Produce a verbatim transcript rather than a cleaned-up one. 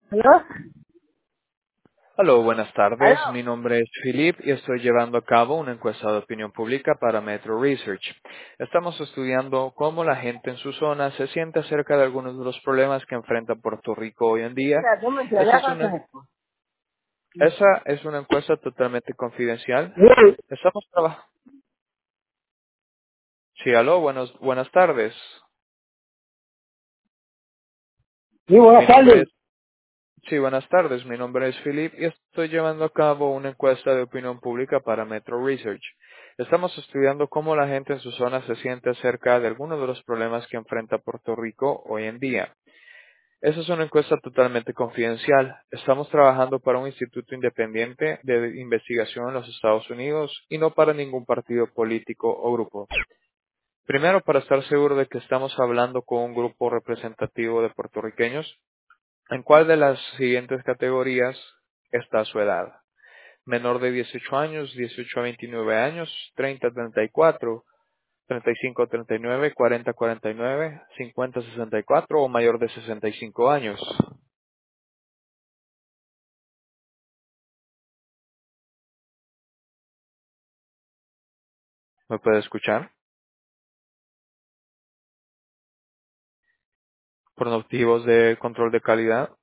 ¿Aló? Aló, buenas tardes. ¿Aló? Mi nombre es Philip y estoy llevando a cabo una encuesta de opinión pública para Metro Research. Estamos estudiando cómo la gente en su zona se siente acerca de algunos de los problemas que enfrenta Puerto Rico hoy en día. Mira, tú me Esa entregas es con una, esto. esa es una encuesta totalmente confidencial. Sí, Estamos trabajando. Sí, aló, buenos, buenas tardes. sí, buenas Mi nombre tardes. es Sí, buenas tardes. Mi nombre es Philip y estoy llevando a cabo una encuesta de opinión pública para Metro Research. Estamos estudiando cómo la gente en su zona se siente acerca de algunos de los problemas que enfrenta Puerto Rico hoy en día. Esa es una encuesta totalmente confidencial. Estamos trabajando para un instituto independiente de investigación en los Estados Unidos y no para ningún partido político o grupo. Primero, para estar seguro de que estamos hablando con un grupo representativo de puertorriqueños, ¿en cuál de las siguientes categorías está su edad? Menor de dieciocho años, dieciocho a veintinueve años, treinta a treinta y cuatro, treinta y cinco a treinta y nueve, cuarenta a cuarenta y nueve, cincuenta a sesenta y cuatro o mayor de sesenta y cinco años. ¿Me puede escuchar? Por motivos de control de calidad.